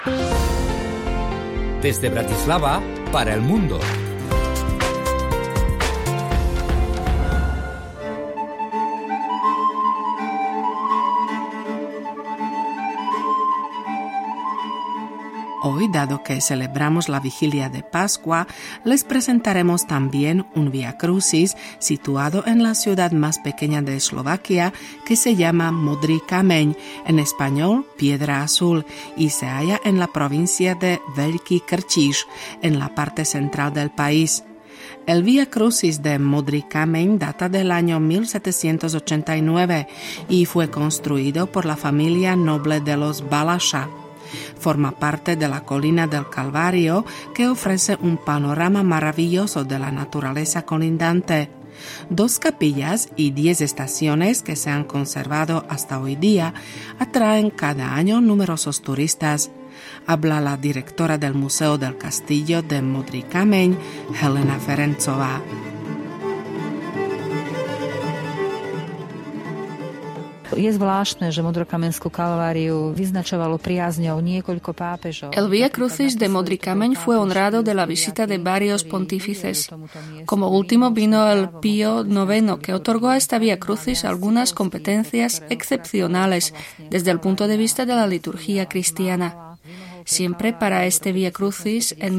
Desde Bratislava para el mundo. Hoy, dado que celebramos la vigilia de Pascua, les presentaremos también un Vía Crucis situado en la ciudad más pequeña de Eslovaquia, que se llama Modrý kameň, en español Piedra Azul, y se halla en la provincia de Veľký Krtíš, en la parte central del país. El Vía Crucis de Modrý kameň data del año 1789 y fue construido por la familia noble de los Balasha. Forma parte de la colina del Calvario, que ofrece un panorama maravilloso de la naturaleza colindante. 2 capillas y 10 estaciones que se han conservado hasta hoy día atraen cada año numerosos turistas. Habla la directora del Museo del Castillo de Modrý kameň, Helena Ferencová. Je zvláštne, že Modrokamenskú kalváriu vyznačovalo priazňou niekoľko pápežov. El Vía Crucis de Modrý kameň fue honrado de la visita de varios pontífices. Como último vino el Pío IX, que otorgó a esta Vía Crucis algunas competencias excepcionales desde el punto de vista de la liturgia cristiana. Siempre para este Vía Crucis, en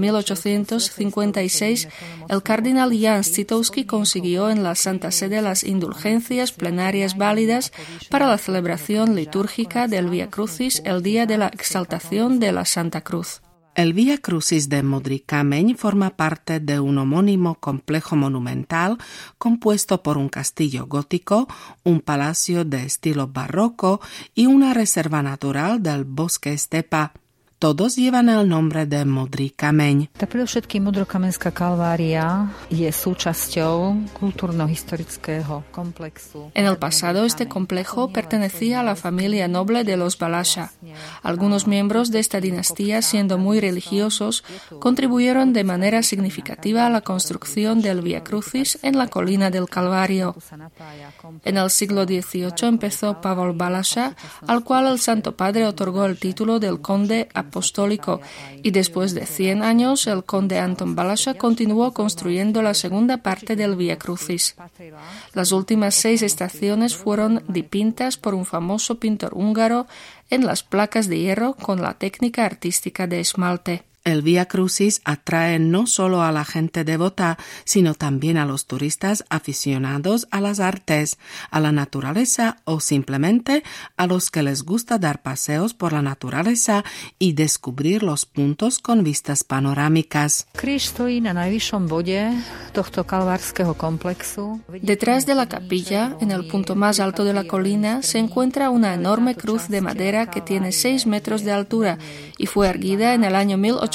1856, el cardenal Jan Scitovský consiguió en la Santa Sede las indulgencias plenarias válidas para la celebración litúrgica del Vía Crucis el día de la exaltación de la Santa Cruz. El Vía Crucis de Modrý kameň forma parte de un homónimo complejo monumental compuesto por un castillo gótico, un palacio de estilo barroco y una reserva natural del bosque estepa. Todos llevan el nombre de Modrý kameň. Tak predovšetkým Modrokamenská kalvária je súčasťou kultúrno-historického komplexu. En el pasado, este complejo pertenecía a la familia noble de los Balasha. Algunos miembros de esta dinastía, siendo muy religiosos, contribuyeron de manera significativa a la construcción del Vía Crucis en la colina del Calvario. En el siglo XVIII empezó Pavol Balasha, al cual el Santo Padre otorgó el título del conde apostólico, y después de 100 años el conde Anton Balasha continuó construyendo la segunda parte del Vía Crucis. Las últimas 6 estaciones fueron dipintas por un famoso pintor húngaro en las placas de hierro con la técnica artística de esmalte. El Vía Crucis atrae no solo a la gente devota, sino también a los turistas aficionados a las artes, a la naturaleza o simplemente a los que les gusta dar paseos por la naturaleza y descubrir los puntos con vistas panorámicas. Kríž stojí na najvyššom bode tohto kalvárskeho komplexu. Detrás de la capilla, en el punto más alto de la colina, se encuentra una enorme cruz de madera que tiene 6 metros de altura y fue erguida en el año 1863.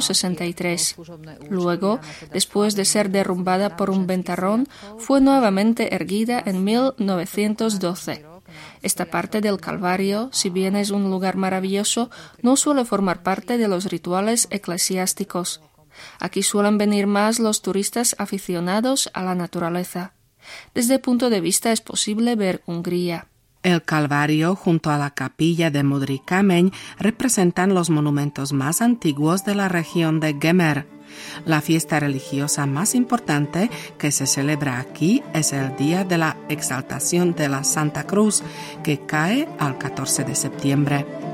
Luego, después de ser derrumbada por un ventarrón, fue nuevamente erguida en 1912. Esta parte del Calvario, si bien es un lugar maravilloso, no suele formar parte de los rituales eclesiásticos. Aquí suelen venir más los turistas aficionados a la naturaleza. Desde el punto de vista es posible ver Hungría. El Calvario junto a la capilla de Modrý kameň representan los monumentos más antiguos de la región de Gemer. La fiesta religiosa más importante que se celebra aquí es el día de la exaltación de la Santa Cruz, que cae al 14 de septiembre.